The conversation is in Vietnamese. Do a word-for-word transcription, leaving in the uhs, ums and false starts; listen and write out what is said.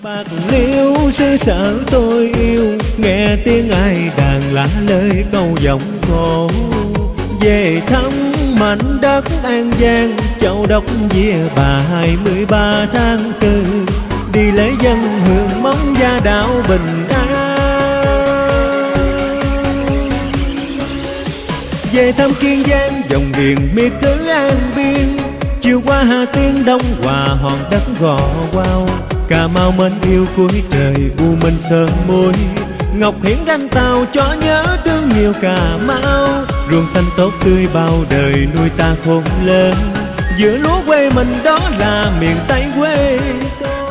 Bạc Liêu xứ sở tôi yêu, nghe tiếng ai đàn lá lời câu giọng cổ. Về thăm mảnh đất An Giang, Châu Đốc Vía Bà hai mươi ba tháng tư, đi lễ dân hương mong gia đạo bình an. Về thăm Kiên Giang, dòng biển miệt cứ an biên, chiều qua Hà Tiên Đông Hòa hòn đất gò Quao. Cà Mau mến yêu cuối trời u minh sơn môi, Ngọc Hiển gánh tàu cho nhớ thương nhiều Cà Mau. Ruộng xanh tốt tươi bao đời nuôi ta khôn lớn, giữa lúa quê mình đó là miền Tây quê tôi.